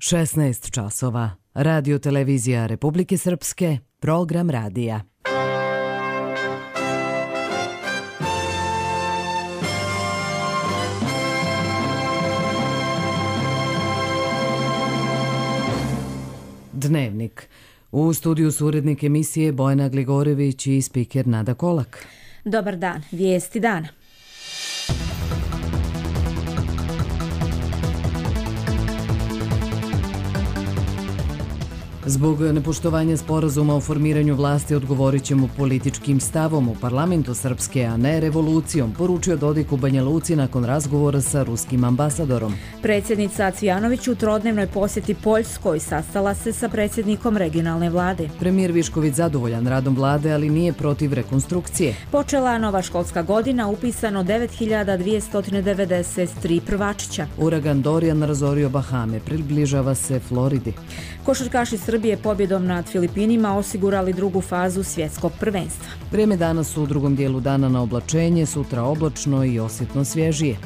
16 časova. Radio Televizija Republike Srpske, program radija. Dnevnik. U studiju su urednik emisije Bojana Gligorević i spiker Nada Kolak. Dobar dan, vijesti dana. Zbog nepoštovanja sporazuma o formiranju vlasti odgovorit ćemo političkim stavom u parlamentu Srpske, a ne revolucijom, poručio Dodik u Banja Luci nakon razgovora sa ruskim ambasadorom. Predsjednica Cvjanović u trodnevnoj posjeti Poljskoj sastala se sa predsjednikom regionalne vlade. Premijer Višković zadovoljan radom vlade, ali nije protiv rekonstrukcije. Počela nova školska godina, upisano 9293 prvačića. Uragan Dorian razorio Bahame, približava se Floridi. Košarkaši Srbije pobjedom nad Filipinima osigurali drugu fazu svjetskog prvenstva. Vrijeme danas u drugom dijelu dana na oblačenje, sutra oblačno i osjetno svježije.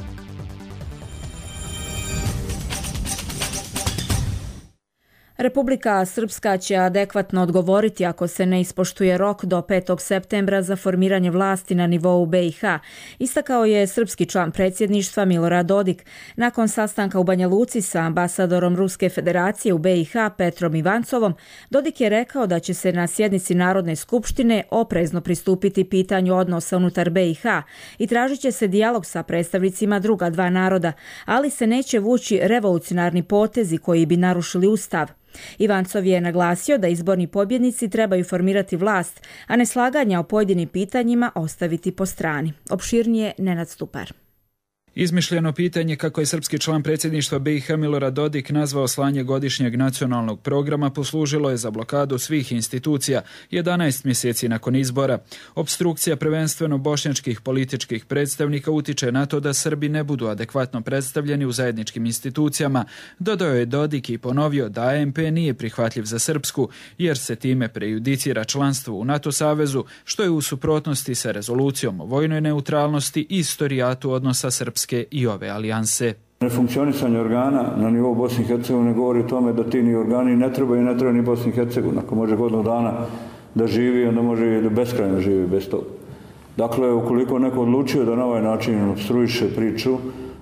Republika Srpska će adekvatno odgovoriti ako se ne ispoštuje rok do 5. septembra za formiranje vlasti na nivou BiH, istakao je srpski član predsjedništva Milorad Dodik. Nakon sastanka u Banja Luci sa ambasadorom Ruske federacije u BiH Petrom Ivancovom, Dodik je rekao da će se na sjednici Narodne skupštine oprezno pristupiti pitanju odnosa unutar BiH i tražit će se dijalog sa predstavnicima druga dva naroda, ali se neće vući revolucionarni potezi koji bi narušili ustav. Ivancov je naglasio da izborni pobjednici trebaju formirati vlast, a neslaganja o pojedinim pitanjima ostaviti po strani. Opširnije Nenad Stupar. Izmišljeno pitanje, kako je srpski član predsjedništva BiH Milorad Dodik nazvao slanje godišnjeg nacionalnog programa, poslužilo je za blokadu svih institucija 11 mjeseci nakon izbora. Opstrukcija prvenstveno bošnjačkih političkih predstavnika utiče na to da Srbi ne budu adekvatno predstavljeni u zajedničkim institucijama. Dodao je Dodik i ponovio da ANP nije prihvatljiv za Srpsku, jer se time prejudicira članstvo u NATO savezu, što je u suprotnosti sa rezolucijom o vojnoj neutralnosti i istorijatu odnosa Srpske i ove alijanse. Nefunkcionisanje organa na nivou Bosne i Hercegovine govori o tome da ti ni organi ne trebaju ni Bosni i Hercegovina. Ako može godinu dana da živi, onda može i da beskrajno živi bez toga. Dakle, ukoliko neko odlučio da na ovaj način obstruiše priču,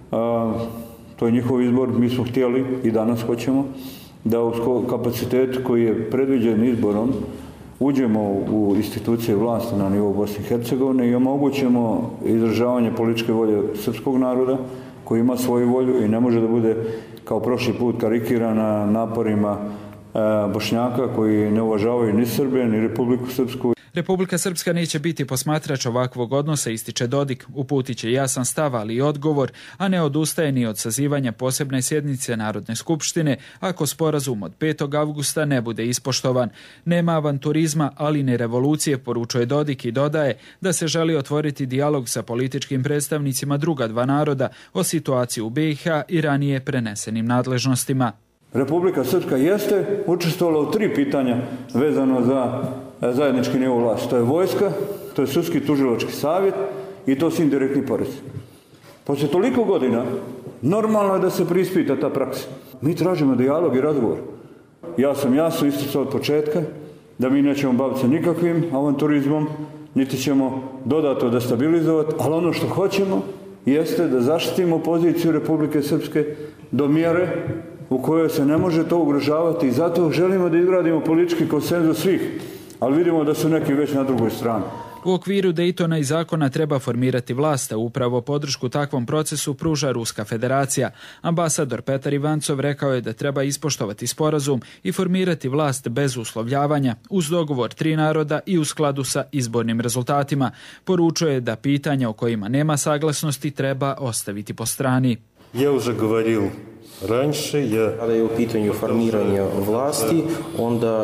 to je njihov izbor. Mi smo htjeli i danas hoćemo da u kapacitet koji je predviđen izborom uđemo u institucije vlasti na nivou Bosne i Hercegovine i omogućemo izražavanje političke volje srpskog naroda koji ima svoju volju i ne može da bude kao prošli put karikirana naporima Bošnjaka koji ne uvažavaju ni Srbe ni Republiku Srpsku. Republika Srpska neće biti posmatrač ovakvog odnosa, ističe Dodik. Uputit će jasan stav, ali i odgovor, a ne odustaje ni od sazivanja posebne sjednice Narodne skupštine ako sporazum od 5. avgusta ne bude ispoštovan. Nema avanturizma, ali ni revolucije, poručuje Dodik i dodaje da se želi otvoriti dijalog sa političkim predstavnicima druga dva naroda o situaciji u BiH i ranije prenesenim nadležnostima. Republika Srpska jeste učestvovala u 3 pitanja vezano za zajednički nivo vlasti. To je vojska, to je sudski tužilački savjet i to su indirektni porezi. Poslije toliko godina normalno je da se preispita ta praksa. Mi tražimo dijalog i razgovor. Ja sam jasno isticao od početka da mi nećemo baviti se nikakvim avanturizmom, niti ćemo dodatno destabilizovati, ali ono što hoćemo jeste da zaštitimo poziciju Republike Srpske do mjere u kojoj se ne može to ugrožavati i zato želimo da izgradimo politički konsenzus svih, ali vidimo da su neki već na drugoj strani. U okviru Dejtona i zakona treba formirati vlast, a upravo podršku takvom procesu pruža Ruska federacija. Ambasador Petar Ivancov rekao je da treba ispoštovati sporazum i formirati vlast bez uslovljavanja, uz dogovor 3 naroda i u skladu sa izbornim rezultatima. Poručuje da pitanja o kojima nema saglasnosti treba ostaviti po strani. Ja уже говорил раньше, Kada je u pitanju formiranja vlasti, onda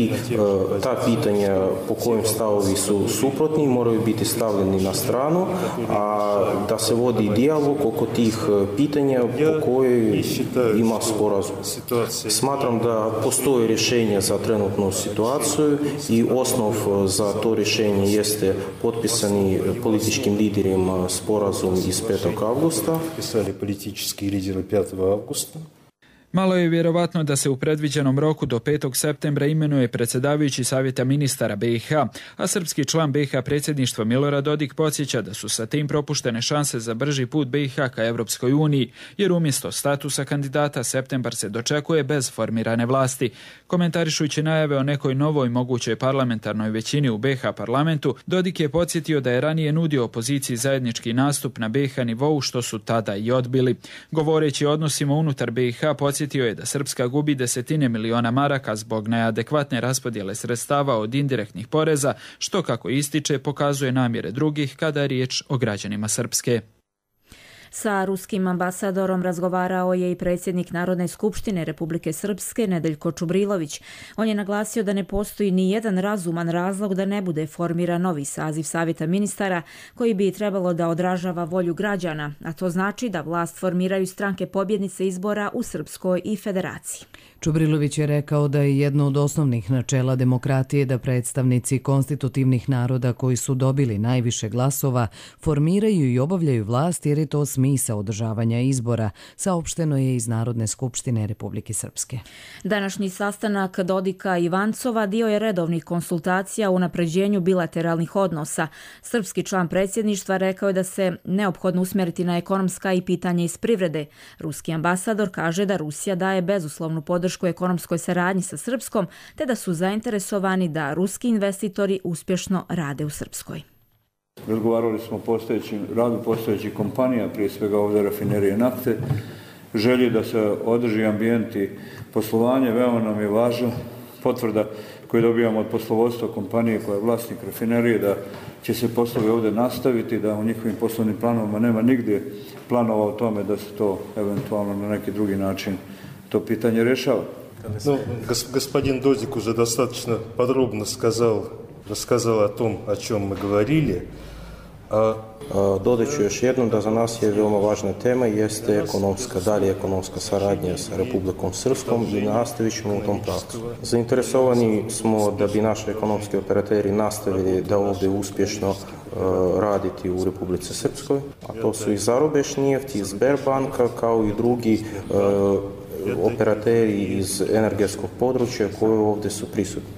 ta pitanja po kojim stavovi su suprotni moraju biti stavljeni na stranu, a da se vodi dijalog oko tih pitanja po kojoj ima sporazum. Smatram da postoji rješenje za trenutnu situaciju i osnov za to rješenje jeste potpisani političkim liderima sporazum iz 5. avgusta. Pisali politički lideri 5. avgusta. Malo je vjerovatno da se u predviđenom roku do 5. septembra imenuje predsjedavajući Savjeta ministara BiH, a srpski član BiH predsjedništva Milorad Dodik podsjeća da su sa tim propuštene šanse za brži put BiH ka Evropskoj uniji, jer umjesto statusa kandidata septembar se dočekuje bez formirane vlasti. Komentarišujući najave o nekoj novoj mogućoj parlamentarnoj većini u BiH parlamentu, Dodik je podsjetio da je ranije nudio opoziciji zajednički nastup na BiH nivou, što su tada i odbili. Govoreći o odnosima unutar BiH, podsjetio je da Srpska gubi desetine miliona maraka zbog neadekvatne raspodjele sredstava od indirektnih poreza, što, kako ističe, pokazuje namjere drugih kada je riječ o građanima Srpske. Sa ruskim ambasadorom razgovarao je i predsjednik Narodne skupštine Republike Srpske Nedeljko Čubrilović. On je naglasio da ne postoji ni jedan razuman razlog da ne bude formiran novi saziv Savjeta ministara koji bi trebalo da odražava volju građana, a to znači da vlast formiraju stranke pobjednice izbora u Srpskoj i Federaciji. Čubrilović je rekao da je jedno od osnovnih načela demokratije da predstavnici konstitutivnih naroda koji su dobili najviše glasova formiraju i obavljaju vlast, jer je to smisao održavanja izbora, saopšteno je iz Narodne skupštine Republike Srpske. Današnji sastanak Dodika i Vancova dio je redovnih konsultacija u unapređenju bilateralnih odnosa. Srpski član predsjedništva rekao je da se neophodno usmjeriti na ekonomska i pitanja iz privrede. Ruski ambasador kaže da Rusija daje bezuslovnu podršku ekonomskoj saradnji sa Srpskom, te da su zainteresovani da ruski investitori uspješno rade u Srpskoj. Razgovarali smo o radu postojećih kompanija, prije svega ovdje rafinerije nafte, želji da se održi ambijenti poslovanja. Veoma nam je važna potvrda koju dobijamo od poslovodstva kompanije koja je vlasnik rafinerije, da će se poslovi ovdje nastaviti, da u njihovim poslovnim planovima nema nigdje planova o tome da se to eventualno na neki drugi način to pitanje rješava. Ну, господин Додик уже достаточно подробно рассказал о том, о чем мы говорили. Dodat ću još jednom da za nas je veoma važna tema jeste dalje ekonomska saradnja sa Republikom Srpskom i nastavit ćemo u tom pravcu. Zainteresovani smo da bi naši ekonomski operateri nastavili da ovdje uspješno raditi u Republici Srpskoj, a to su i Zarobeš Neft, i Sberbanka, kao i drugi operateri iz energetskog područja koji ovdje su prisutni.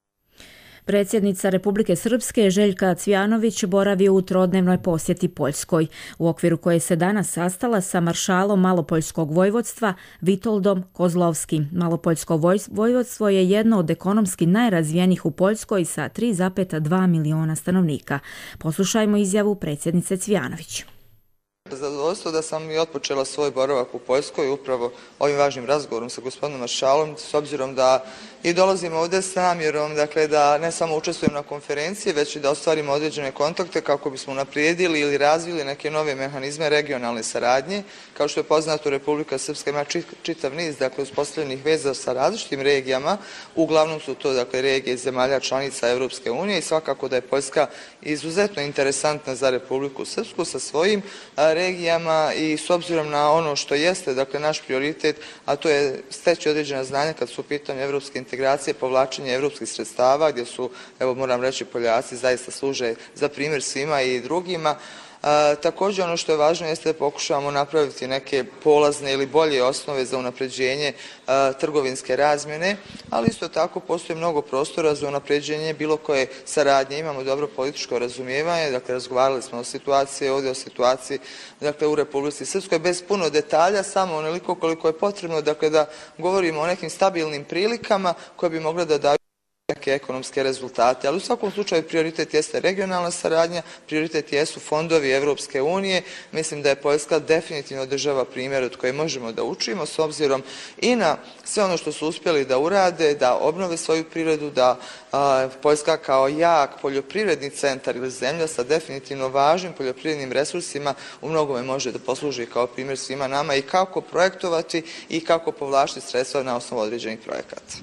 Predsjednica Republike Srpske Željka Cvjanović boravi u trodnevnoj posjeti Poljskoj, u okviru koje se danas sastala sa maršalom Malopoljskog vojvodstva Vitoldom Kozlovskim. Malopoljsko vojvodstvo je jedno od ekonomski najrazvijenijih u Poljskoj sa 3,2 miliona stanovnika. Poslušajmo izjavu predsjednice Cvjanović. Zadovoljstvo da sam i otpočela svoj boravak u Poljskoj upravo ovim važnim razgovorom sa gospodinom maršalom, s obzirom da i dolazimo ovdje s namjerom, dakle, da ne samo učestvujem na konferenciji, već i da ostvarimo određene kontakte kako bismo naprijedili ili razvili neke nove mehanizme regionalne saradnje. Kao što je poznato, Republika Srpska ima čitav niz, dakle, uspostavljenih veza sa različitim regijama, uglavnom su to, dakle, regije zemalja članica Evropske unije i svakako da je Poljska izuzetno interesantna za Republiku Srpsku sa svojim regijama i s obzirom na ono što jeste, dakle, naš prioritet, a to je steći određena znanja kad su u pitanju evropske integracije, povlačenje evropskih sredstava, gdje su, evo moram reći, Poljaci zaista služe za primjer svima i drugima. Također ono što je važno jeste da pokušavamo napraviti neke polazne ili bolje osnove za unapređenje trgovinske razmjene, ali isto tako postoji mnogo prostora za unapređenje bilo koje saradnje. Imamo dobro političko razumijevanje, dakle razgovarali smo o situaciji ovdje, o situaciji, dakle, u Republici Srpskoj bez puno detalja, samo onoliko koliko je potrebno, dakle, da govorimo o nekim stabilnim prilikama koje bi mogle da daju neke ekonomske rezultate, ali u svakom slučaju prioritet jeste regionalna saradnja, prioritet jesu fondovi Evropske unije. Mislim da je Poljska definitivno država primjer od koje možemo da učimo s obzirom i na sve ono što su uspjeli da urade, da obnove svoju prirodu, da Poljska kao jak poljoprivredni centar ili zemlja sa definitivno važnim poljoprivrednim resursima u mnogome može da posluži kao primjer svima nama i kako projektovati i kako povlačiti sredstva na osnovu određenih projekata.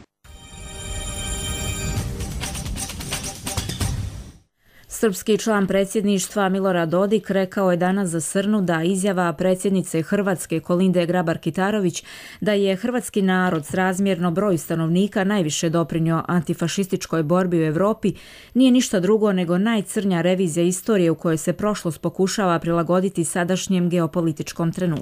Srpski član predsjedništva Milorad Dodik rekao je danas za Srnu da izjava predsjednice Hrvatske Kolinde Grabar-Kitarović da je hrvatski narod srazmjerno broju stanovnika najviše doprinio antifašističkoj borbi u Europi nije ništa drugo nego najcrnja revizija istorije u kojoj se prošlost pokušava prilagoditi sadašnjem geopolitičkom trenutku.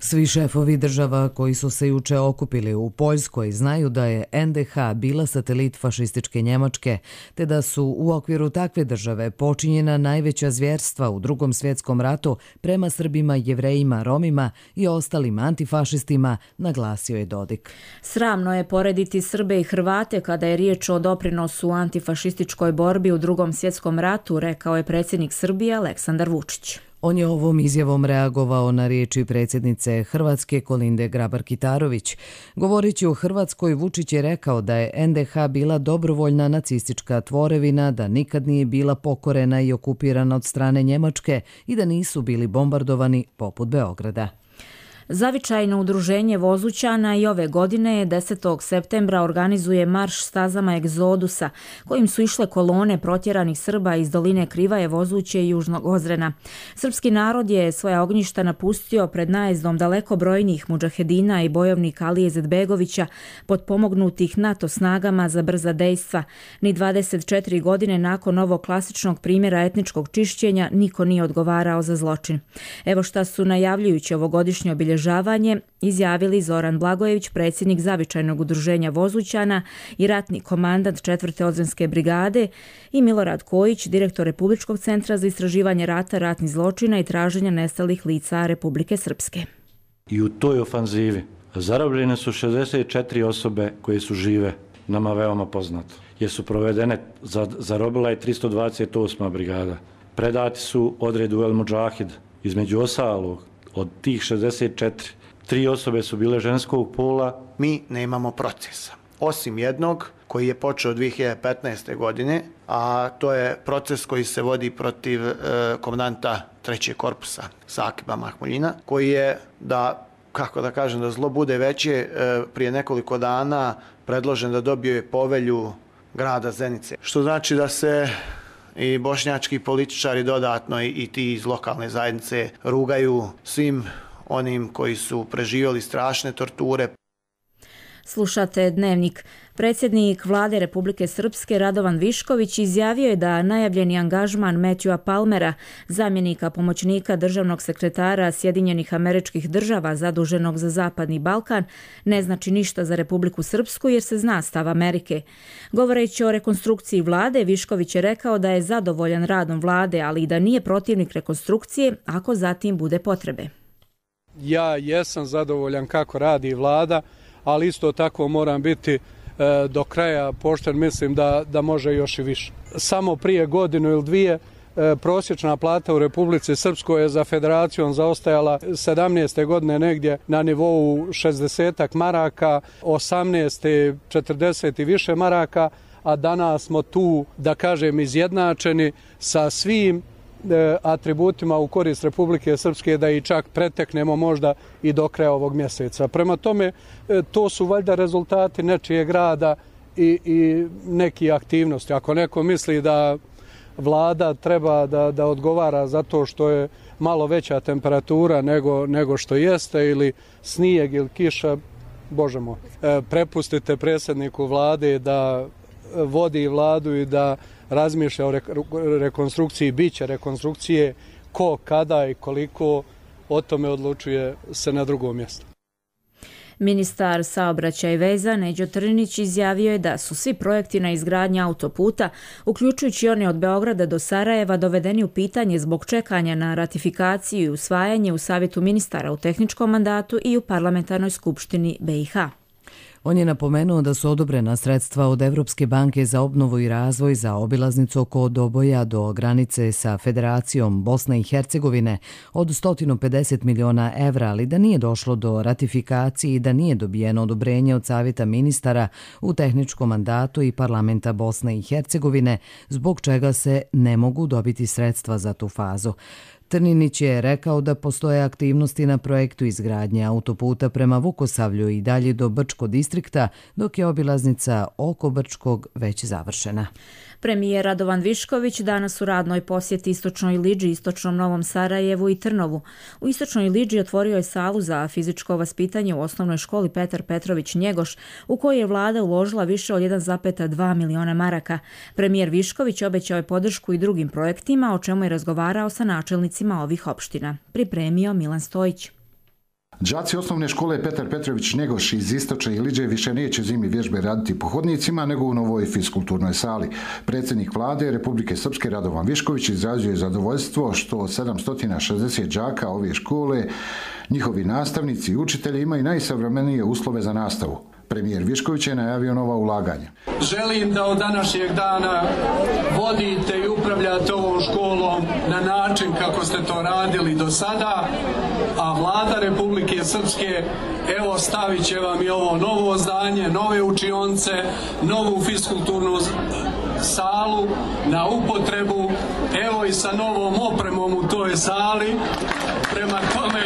Svi šefovi država koji su se juče okupili u Poljskoj znaju da je NDH bila satelit fašističke Njemačke, te da su u okviru takve države počinjena najveća zvjerstva u Drugom svjetskom ratu prema Srbima, Jevrejima, Romima i ostalim antifašistima, naglasio je Dodik. Sramno je porediti Srbe i Hrvate kada je riječ o doprinosu u antifašističkoj borbi u Drugom svjetskom ratu, rekao je predsjednik Srbije Aleksandar Vučić. On je ovom izjavom reagovao na riječi predsjednice Hrvatske Kolinde Grabar-Kitarović. Govoreći o Hrvatskoj, Vučić je rekao da je NDH bila dobrovoljna nacistička tvorevina, da nikad nije bila pokorena i okupirana od strane Njemačke i da nisu bili bombardovani poput Beograda. Zavičajno udruženje Vozućana i ove godine 10. septembra organizuje marš stazama egzodusa, kojim su išle kolone protjeranih Srba iz doline Krivaje, Vozuće i Južnog Ozrena. Srpski narod je svoja ognjišta napustio pred najezdom daleko brojnijih mudžahedina i bojovnika Alije Izetbegovića, potpomognutih NATO snagama za brza dejstva. Ni 24 godine nakon ovog klasičnog primjera etničkog čišćenja niko nije odgovarao za zločin. Evo šta su najavljujući ovogodišnje obilježavanje izjavili Zoran Blagojević, predsjednik Zavičajnog udruženja Vozućana i ratni komandant 4. Ozrenske brigade, i Milorad Kojić, direktor Republičkog centra za istraživanje rata, ratnih zločina i traženja nestalih lica Republike Srpske. I u toj ofanzivi zarobljene su 64 osobe koje su žive, nama veoma poznato, jer su provedene, zarobila je 328. brigada. Predati su odredu El Mudžahid, između ostalog. Od tih 64, 3 osobe su bile ženskog pola. Mi nemamo procesa, osim jednog koji je počeo 2015. godine, a to je proces koji se vodi protiv komandanta 3. korpusa Sakiba Mahmuljina, koji je, da zlo bude veće, prije nekoliko dana predložen da dobije povelju grada Zenice. Što znači da se i bošnjački političari dodatno i ti iz lokalne zajednice rugaju svim onim koji su preživjeli strašne torture. Slušate Dnevnik. Predsjednik Vlade Republike Srpske Radovan Višković izjavio je da najavljeni angažman Matthewa Palmera, zamjenika pomoćnika državnog sekretara Sjedinjenih Američkih Država zaduženog za Zapadni Balkan, ne znači ništa za Republiku Srpsku jer se zna stav Amerike. Govoreći o rekonstrukciji vlade, Višković je rekao da je zadovoljan radom vlade, ali i da nije protivnik rekonstrukcije ako zatim bude potrebe. Ja jesam zadovoljan kako radi vlada, ali isto tako moram biti do kraja pošten, mislim da može još i više. Samo prije godinu ili dvije prosječna plata u Republici Srpskoj je za federacijom zaostajala 17. godine negdje na nivou 60 maraka, 18. 40 i više maraka, a danas smo tu, da kažem, izjednačeni sa svim atributima u korist Republike Srpske, da i čak preteknemo možda i do kraja ovog mjeseca. Prema tome, to su valjda rezultati nečijeg rada i neki aktivnosti. Ako neko misli da vlada treba da odgovara zato što je malo veća temperatura nego što jeste, ili snijeg ili kiša, Bože moj. Prepustite predsjedniku vlade da vodi vladu i da razmišlja o rekonstrukciji, biće rekonstrukcije, ko, kada i koliko, o tome odlučuje se na drugom mjestu. Ministar saobraćaja i veza Neđo Trnić izjavio je da su svi projekti na izgradnji autoputa, uključujući one od Beograda do Sarajeva, dovedeni u pitanje zbog čekanja na ratifikaciju i usvajanje u Savjetu ministara u tehničkom mandatu i u Parlamentarnoj skupštini BiH. On je napomenuo da su odobrena sredstva od Evropske banke za obnovu i razvoj za obilaznicu oko Doboja do granice sa Federacijom Bosne i Hercegovine od 150 miliona evra, ali da nije došlo do ratifikacije i da nije dobijeno odobrenje od Savjeta ministara u tehničkom mandatu i Parlamenta Bosne i Hercegovine, zbog čega se ne mogu dobiti sredstva za tu fazu. Trninić je rekao da postoje aktivnosti na projektu izgradnje autoputa prema Vukosavlju i dalje do Brčko distrikta, dok je obilaznica oko Brčkog već završena. Premijer Radovan Višković danas u radnoj posjeti Istočnoj Iliđi, Istočnom Novom Sarajevu i Trnovu. U Istočnoj Iliđi otvorio je salu za fizičko vaspitanje u osnovnoj školi Petar Petrović Njegoš, u kojoj je vlada uložila više od 1,2 miliona maraka. Premijer Višković obećao je podršku i drugim projektima, o čemu je razgovarao sa načelnicima ovih opština. Pripremio Milan Stojić. Đaci osnovne škole Petar Petrović Njegoš iz Istočne Iliđe više neće zimi vježbe raditi po hodnicima nego u novoj fiskulturnoj sali. Predsjednik vlade Republike Srpske Radovan Višković izrazio zadovoljstvo što 760 đaka ove škole, njihovi nastavnici i učitelji imaju najsavremenije uslove za nastavu. Premijer Višković je najavio nova ulaganja. Želim da od današnjeg dana vodite i upravljate ovom školom na način kako ste to radili do sada, a vlada Republike Srpske evo stavit će vam i ovo novo zdanje, nove učionce, novu fiskulturnu salu na upotrebu, evo i sa novom opremom u toj sali. Prema tome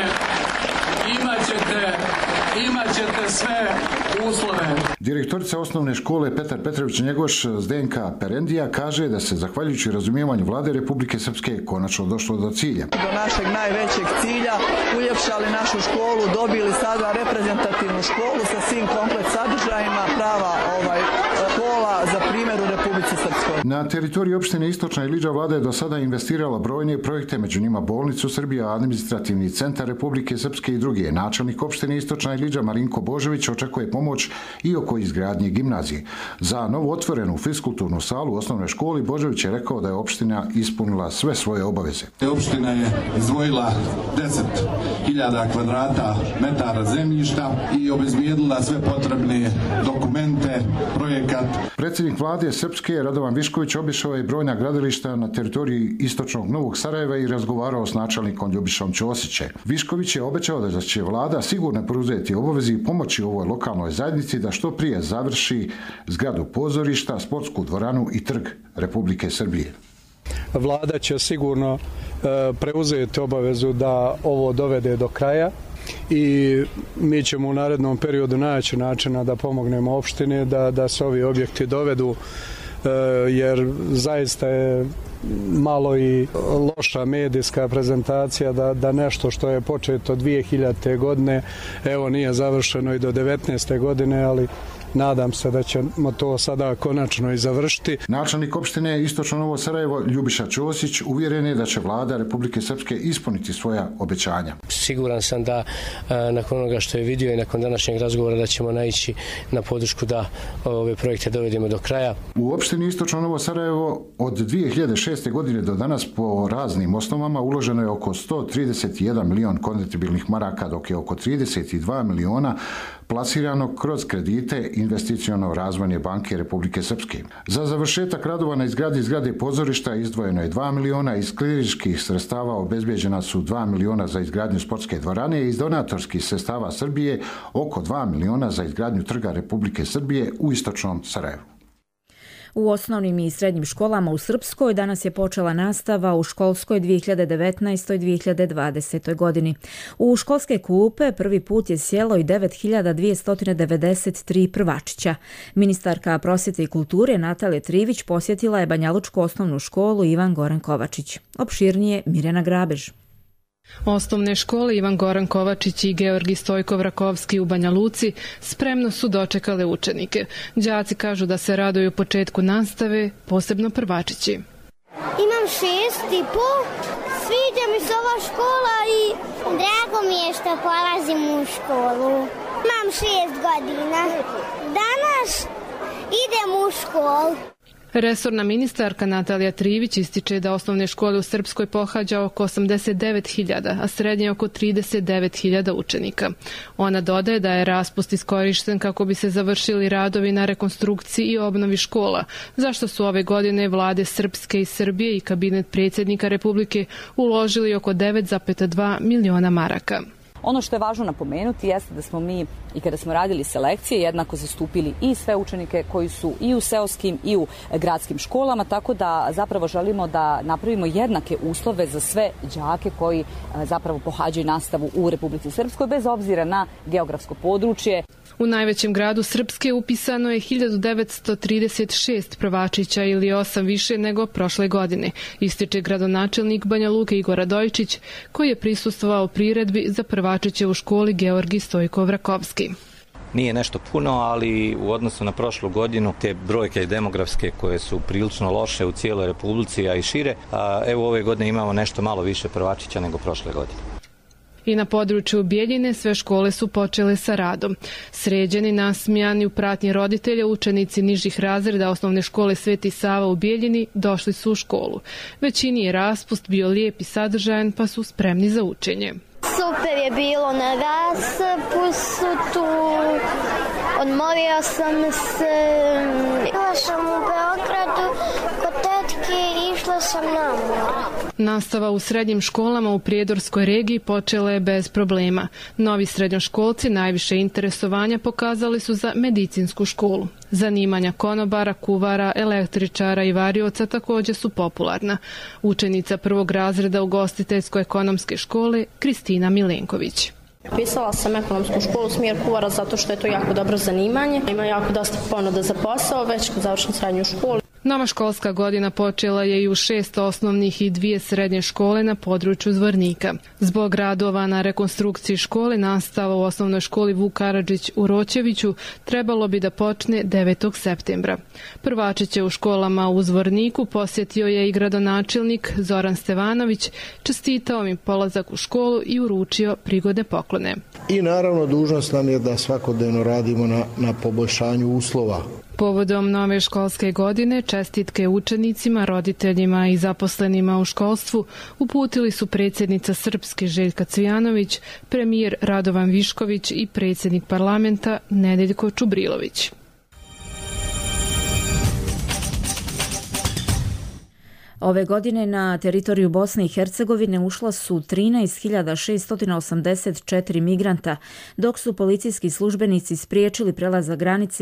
imat ćete sve uslove. Direktorica osnovne škole Petar Petrović Njegoš Zdenka Perendija kaže da se zahvaljujući razumijevanju vlade Republike Srpske konačno došlo do cilja. Do našeg najvećeg cilja uljepšali našu školu, dobili sada reprezentativnu školu sa svim komplet sadržajima, prava škola za primjer u Republici Srpskoj. Na teritoriji opštine Istočna Iliđa vlada je do sada investirala brojne projekte, među njima bolnicu Srbija, administrativni centar Republike Srpske i druge. Načelnik opštine Istočna Iliđa Marinko Božović očekuje pomoć i oko izgradnje gimnazije. Za novo otvorenu fiskulturnu salu u osnovnoj školi Božović je rekao da je opština ispunila sve svoje obaveze. Opština je izdvojila 10.000 kvadrata metara zemljišta i obezbijedila sve potrebne dokumente, projekat. Predsjednik vlade Srpske Radovan Višković obišao je brojna gradilišta na teritoriji istočnog Novog Sarajeva i razgovarao s načelnikom Ljubišom Ćosićem. Višković je obećao da će vlada sigurno preuzeti obaveze i pomoći ovoj lokalnoj zajednici da što prije završi zgradu pozorišta, sportsku dvoranu i trg Republike Srbije. Vlada će sigurno preuzeti obavezu da ovo dovede do kraja i mi ćemo u narednom periodu naći načina da pomognemo opštini da se ovi objekti dovedu, jer zaista je malo i loša medijska prezentacija da nešto što je početo 2000. godine, evo nije završeno i do 19. godine, ali nadam se da ćemo to sada konačno i završiti. Načelnik opštine Istočno Novo Sarajevo Ljubiša Ćosić uvjeren je da će vlada Republike Srpske ispuniti svoja obećanja. Siguran sam da nakon onoga što je vidio i nakon današnjeg razgovora da ćemo naići na podršku da ove projekte dovedemo do kraja. U opštini Istočno Novo Sarajevo od 2006. godine do danas po raznim osnovama uloženo je oko 131 milion konvertibilnih maraka, dok je oko 32 miliona plasirano kroz kredite Investiciono razvojne banke Republike Srpske. Za završetak radova na izgradnji zgrade pozorišta izdvojeno je 2 miliona, iz kliničkih sredstava obezbeđena su 2 miliona za izgradnju sportske dvorane i iz donatorskih sredstava Srbije oko 2 miliona za izgradnju trga Republike Srbije u Istočnom Sarajevu. U osnovnim i srednjim školama u Srpskoj danas je počela nastava u školskoj 2019-2020. godini. U školske klupe prvi put je sjelo i 9293 prvačića. Ministarka prosvjete i kulture Natalija Trivić posjetila je Banjalučku osnovnu školu Ivan Goran Kovačić. Opširnije Mirjana Grabež. Osnovne škole Ivan Goran Kovačić i Georgi Stojkov Rakovski u Banja Luci spremno su dočekale učenike. Đaci kažu da se raduju početku nastave, posebno prvačići. Imam 6,5, sviđa mi se ova škola i drago mi je što polazim u školu. Imam 6 godina. Danas idem u školu. Resorna ministarka Natalija Trivić ističe da osnovne škole u Srpskoj pohađa oko 89.000, a srednje oko 39.000 učenika. Ona dodaje da je raspust iskorišten kako bi se završili radovi na rekonstrukciji i obnovi škola, zašto su ove godine vlade Srpske i Srbije i kabinet predsjednika Republike uložili oko 9,2 miliona maraka. Ono što je važno napomenuti jeste da smo mi i kada smo radili selekcije jednako zastupili i sve učenike koji su i u seoskim i u gradskim školama, tako da zapravo želimo da napravimo jednake uslove za sve đake koji zapravo pohađaju nastavu u Republici Srpskoj bez obzira na geografsko područje. U najvećem gradu Srpske upisano je 1936 prvačića ili 8 više nego prošle godine, ističe gradonačelnik Banja Luke Igor Radojčić, koji je prisustvovao priredbi za prvačiće u školi Georgi Stojkov Rakovski. Nije nešto puno, ali u odnosu na prošlu godinu te brojke demografske koje su prilično loše u cijeloj Republici, a i šire, evo ove godine imamo nešto malo više prvačića nego prošle godine. I na području Bijeljine sve škole su počele sa radom. Sređeni, nasmijani, u pratnji roditelja, učenici nižih razreda osnovne škole Sveti Sava u Bijeljini došli su u školu. Većini je raspust bio lijep i sadržajan, pa su spremni za učenje. Super je bilo na raspustu, odmorio sam se. Bila sam u Beogradu kod tetke i išla sam na more. Nastava u srednjim školama u Prijedorskoj regiji počela je bez problema. Novi srednjoškolci najviše interesovanja pokazali su za medicinsku školu. Zanimanja konobara, kuvara, električara i varioca također su popularna. Učenica prvog razreda ugostiteljsko-ekonomske škole Kristina Milenković. Pisala sam ekonomsku školu, smjer kuvara, zato što je to jako dobro zanimanje. Ima jako dosta ponuda za posao, već kad završim srednju školu. Nova školska godina počela je i u 6 osnovnih i 2 srednje škole na području Zvornika. Zbog radova na rekonstrukciji škole, nastava u osnovnoj školi Vuk Karadžić u Roćeviću trebalo bi da počne 9. septembra. Prvačiće u školama u Zvorniku posjetio je i gradonačelnik Zoran Stevanović, čestitao im polazak u školu i uručio prigodne poklone. I naravno dužnost nam je da svakodnevno radimo na poboljšanju uslova. Povodom nove školske godine čestitke učenicima, roditeljima i zaposlenima u školstvu uputili su predsjednica Srpske Željka Cvijanović, premijer Radovan Višković i predsjednik parlamenta Nedeljko Čubrilović. Ove godine na teritoriju Bosne i Hercegovine ušla su 13.684 migranta, dok su policijski službenici spriječili prelazak granice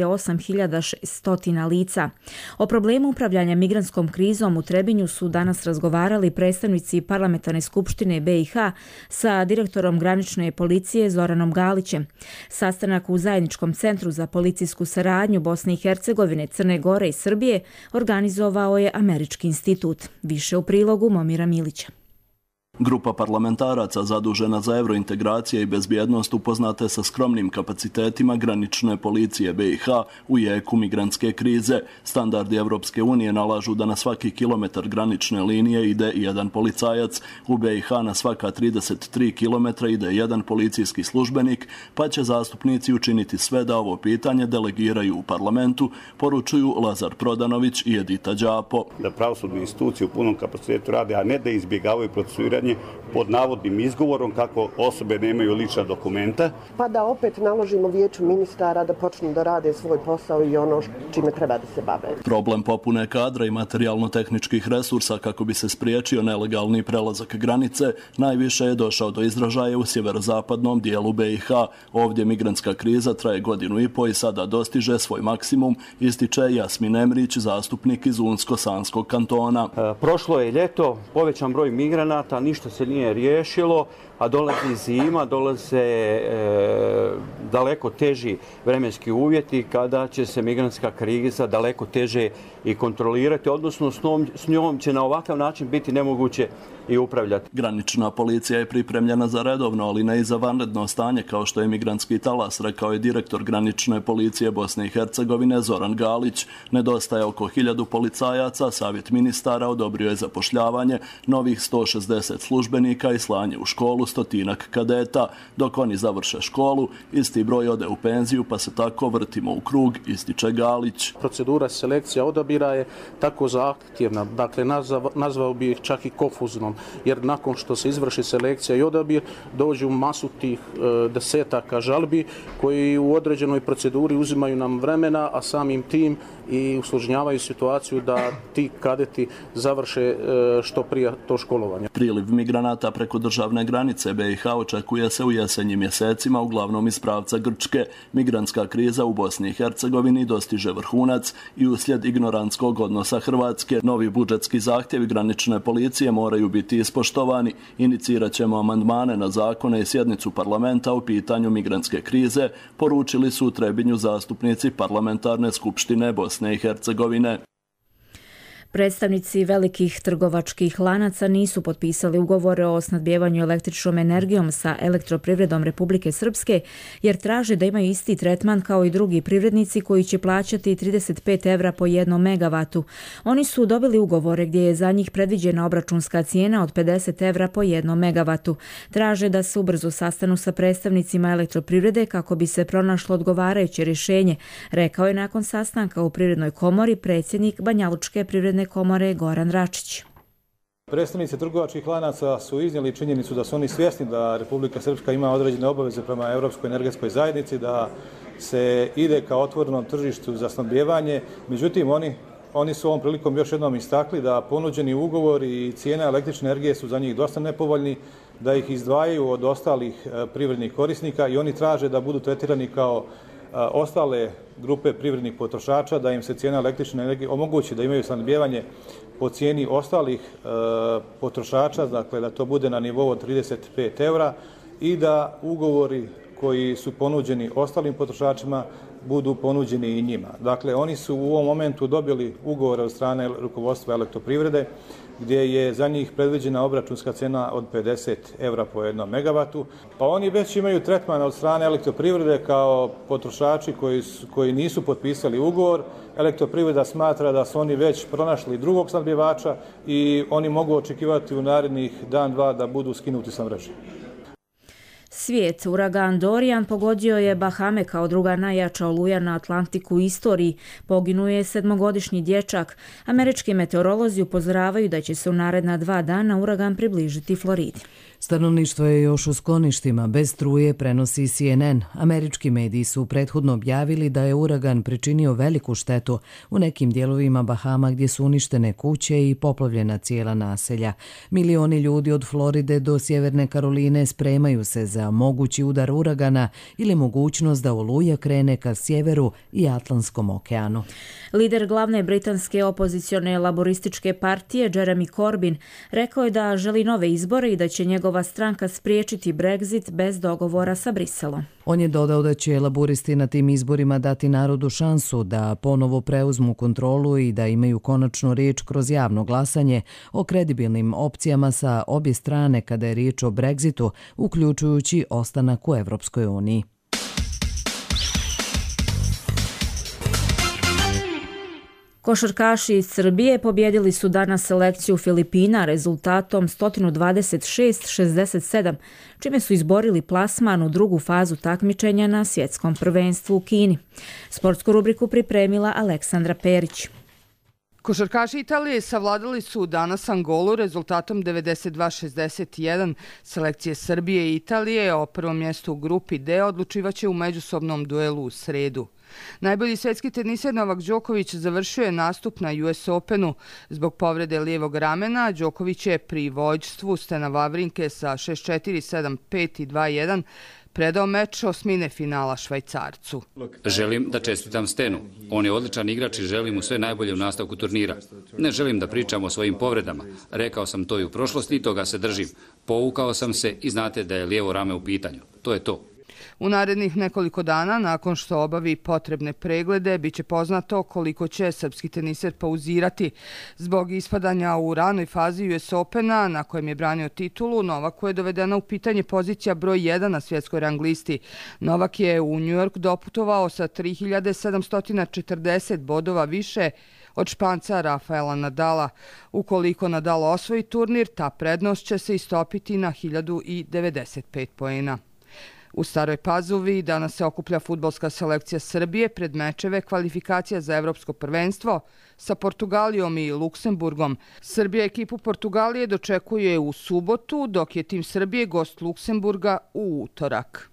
8.600 lica. O problemu upravljanja migrantskom krizom u Trebinju su danas razgovarali predstavnici Parlamentarne skupštine BiH sa direktorom granične policije Zoranom Galićem. Sastanak u Zajedničkom centru za policijsku saradnju Bosne i Hercegovine, Crne Gore i Srbije organizovao je Američki institut. Više u prilogu Momira Milića. Grupa parlamentaraca zadužena za eurointegracije i bezbjednost upoznate sa skromnim kapacitetima granične policije BiH u jeku migrantske krize. Standardi Evropske unije nalažu da na svaki kilometar granične linije ide jedan policajac. U BiH na svaka 33 kilometra ide jedan policijski službenik, pa će zastupnici učiniti sve da ovo pitanje delegiraju u parlamentu, poručuju Lazar Prodanović i Edita Đapo. Da pravosudne institucije u punom kapacitetu rade, a ne da izbjegavaju procesuiranje pod navodnim izgovorom kako osobe nemaju lična dokumenta. Pa da opet naložimo vijeću ministara da počnu da rade svoj posao i ono čime treba da se bave. Problem popune kadra i materijalno-tehničkih resursa kako bi se spriječio nelegalni prelazak granice najviše je došao do izražaja u sjeverozapadnom dijelu BiH. Ovdje migrantska kriza traje 1,5 godinu i sada dostiže svoj maksimum, ističe Jasmin Emrić, zastupnik iz Unsko-Sanskog kantona. Prošlo je ljeto, povećan broj migranata, ništa se nije riješilo, a dolazi zima, dolaze daleko teži vremenski uvjeti kada će se migrantska kriza daleko teže i kontrolirati, odnosno s njom će na ovakav način biti nemoguće i upravljati. Granična policija je pripremljena za redovno, ali ne i za vanredno stanje, kao što je migrantski talas, rekao je direktor granične policije Bosne i Hercegovine Zoran Galić. Nedostaje oko 1000 policajaca, savjet ministara odobrio je zapošljavanje novih 160 službenika i slanje u školu 100 kadeta. Dok oni završe školu, isti broj ode u penziju, pa se tako vrtimo u krug, ističe Galić. Procedura selekcija odabira je tako zahtjevna, dakle nazvao bi ih čak i konfuznom, jer nakon što se izvrši selekcija i odabir, dođu masu tih desetaka žalbi koji u određenoj proceduri uzimaju nam vremena, a samim tim i usložnjavaju situaciju da ti kadeti završe što prije to školovanje. Priliv migranata preko državne granice BiH očekuje se u jesenjim mjesecima, uglavnom iz pravca Grčke. Migrantska kriza u Bosni i Hercegovini dostiže vrhunac i uslijed ignorantskog odnosa Hrvatske. Novi budžetski zahtjevi granične policije moraju biti ispoštovani. Inicirat ćemo amandmane na zakone i sjednicu parlamenta u pitanju migrantske krize, poručili su u Trebinju zastupnici Parlamentarne skupštine Bosne i Hercegovine. Predstavnici velikih trgovačkih lanaca nisu potpisali ugovore o snabdevanju električnom energijom sa Elektroprivredom Republike Srpske jer traže da imaju isti tretman kao i drugi privrednici koji će plaćati 35 evra po 1 megavatu. Oni su dobili ugovore gdje je za njih predviđena obračunska cijena od 50 evra po 1 megavatu. Traže da se ubrzo sastanu sa predstavnicima Elektroprivrede kako bi se pronašlo odgovarajuće rješenje, rekao je nakon sastanka u Privrednoj komori predsjednik Banjalučke privredne komore Goran Račić. Predstavnici trgovačkih lanaca su iznijeli činjenicu da su oni svjesni da Republika Srpska ima određene obaveze prema Europskoj energetskoj zajednici, da se ide ka otvorenom tržištu za snabdijevanje. Međutim, oni su ovom prilikom još jednom istakli da ponuđeni ugovor i cijena električne energije su za njih dosta nepovoljni, da ih izdvajaju od ostalih privrednih korisnika i oni traže da budu tretirani kao ostale grupe privrednih potrošača, da im se cijena električne energije omogući da imaju snabdijevanje po cijeni ostalih potrošača, dakle da to bude na nivou od 35 evra i da ugovori koji su ponuđeni ostalim potrošačima budu ponuđeni i njima. Dakle, oni su u ovom momentu dobili ugovore od strane rukovodstva Elektroprivrede gdje je za njih predviđena obračunska cena od 50 evra po 1 megavatu. Pa oni već imaju tretman od strane Elektroprivrede kao potrošači koji nisu potpisali ugovor. Elektroprivreda smatra da su oni već pronašli drugog snabdjevača i oni mogu očekivati u narednih dan, dva da budu skinuti sa mreže. Svijet, uragan Dorian pogodio je Bahame kao druga najjača oluja na Atlantiku u istoriji. Poginuo je 7-godišnji dječak. Američki meteorolozi upozoravaju da će se u naredna 2 dana uragan približiti Floridi. Stanovništvo je još u skloništima, bez struje, prenosi CNN. Američki mediji su prethodno objavili da je uragan pričinio veliku štetu u nekim dijelovima Bahama gdje su uništene kuće i poplavljena cijela naselja. Milioni ljudi od Floride do Sjeverne Karoline spremaju se za mogući udar uragana ili mogućnost da oluja krene ka sjeveru i Atlantskom okeanu. Lider glavne britanske opozicione laborističke partije Jeremy Corbyn rekao je da želi nove izbore i da će njegova stranka spriječiti Brexit bez dogovora sa Briselom. On je dodao da će laburisti na tim izborima dati narodu šansu da ponovo preuzmu kontrolu i da imaju konačnu riječ kroz javno glasanje o kredibilnim opcijama sa obje strane kada je riječ o Brexitu, uključujući ostanak u Evropskoj uniji. Košarkaši iz Srbije pobjedili su danas selekciju Filipina rezultatom 126-67, čime su izborili plasman u drugu fazu takmičenja na svjetskom prvenstvu u Kini. Sportsku rubriku pripremila Aleksandra Perić. Košarkaši Italije savladali su danas Angolu rezultatom 92-61. Selekcije Srbije i Italije o prvom mjestu u grupi D odlučivaće u međusobnom duelu u sredu. Najbolji svjetski teniser Novak Đoković završio je nastup na US Openu. Zbog povrede lijevog ramena, Đoković je pri vođstvu Stena Wawrinke sa 6-4, 7-5 i 2-1 predao meč osmine finala Švajcarcu. Želim da čestitam Stenu. On je odličan igrač i želim mu sve najbolje u nastavku turnira. Ne želim da pričam o svojim povredama. Rekao sam to i u prošlosti i toga se držim. Povukao sam se i znate da je lijevo rame u pitanju. To je to. U narednih nekoliko dana, nakon što obavi potrebne preglede, biće poznato koliko će srpski teniser pauzirati. Zbog ispadanja u ranoj fazi US Opena, na kojem je branio titulu, Novaku je dovedena u pitanje pozicija broj 1 na svjetskoj rang listi. Novak je u New York doputovao sa 3740 bodova više od Španca Rafaela Nadala. Ukoliko Nadal osvoji turnir, ta prednost će se istopiti na 1095 poena. U Staroj Pazovi danas se okuplja fudbalska selekcija Srbije pred mečeve kvalifikacija za Evropsko prvenstvo sa Portugalijom i Luksemburgom. Srbija ekipu Portugalije dočekuje u subotu, dok je tim Srbije gost Luksemburga u utorak.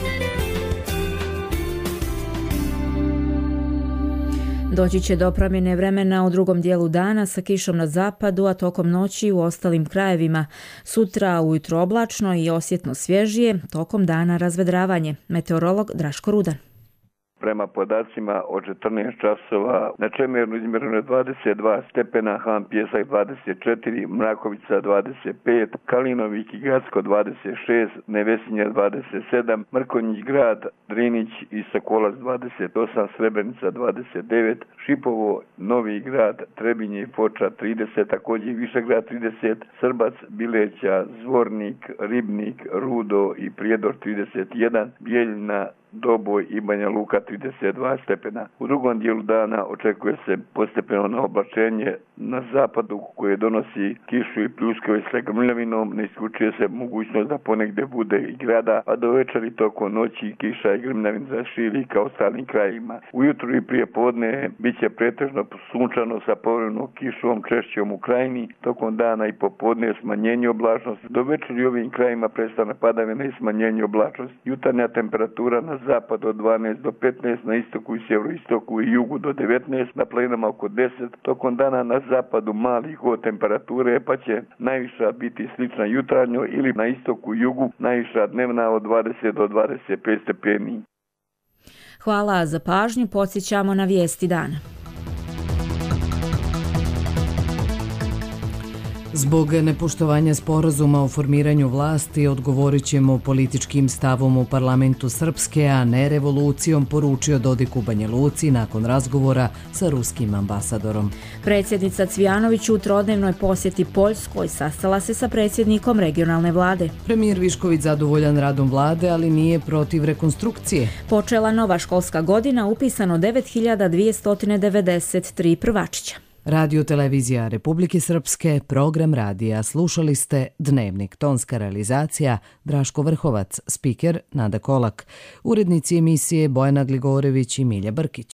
Doći će do promjene vremena u drugom dijelu dana sa kišom na zapadu, a tokom noći u ostalim krajevima. Sutra ujutro oblačno i osjetno svježije, tokom dana razvedravanje. Meteorolog Draško Rudan. Prema podacima od 14 časova na Čemernu izmjereno je 22 stepena, Han Pjesak 24, Mrakovica 25, Kalinovik i Gacko 26, Nevesinja 27, Mrkonjić grad, Drinić i Sokolac 28, Srebrenica 29, Šipovo, Novi grad, Trebinje i Foča 30, također Višegrad 30, Srbac, Bileća, Zvornik, Ribnik, Rudo i Prijedor 31, Bijeljina, Doboj i Banja Luka 32 stepena. U drugom dijelu dana očekuje se postepeno oblačenje na zapadu koje donosi kišu i pljuskove s grmljavinom. Ne isključuje se mogućnost da ponegdje bude i grada, a do večeri tokom noći kiša i grmljavin zaširi kao ostalim krajima. Ujutru i prije podne bit će pretežno sunčano sa povremenom kišom češćom u krajini, tokom dana i popodne smanjenje oblačnosti. Do večeri u ovim krajima prestane padavina i smanjenje oblačnosti. Jutarnja temperatura na zapad od 12 do 15, na istoku i sjeveroistoku i jugu do 19, na planinama oko 10, tokom dana na zapadu mali hod temperature, pa će najviša biti slična jutarnjoj ili na istoku i jugu najviša dnevna od 20 do 25 stepeni. Hvala za pažnju, podsjećamo na vijesti dana. Zbog nepoštovanja sporazuma o formiranju vlasti odgovorit ćemo političkim stavom u parlamentu Srpske, a ne revolucijom, poručio Dodik u Banja Luci nakon razgovora sa ruskim ambasadorom. Predsjednica Cvijanović u trodnevnoj posjeti Poljskoj sastala se sa predsjednikom regionalne vlade. Premijer Višković zadovoljan radom vlade, ali nije protiv rekonstrukcije. Počela nova školska godina, upisano 9293 prvačića. Radio televizija Republike Srpske, program radija. Slušali ste Dnevnik, tonska realizacija Draško Vrhovac, spiker Nada Kolak, urednici emisije Bojana Gligorević i Milja Brkić.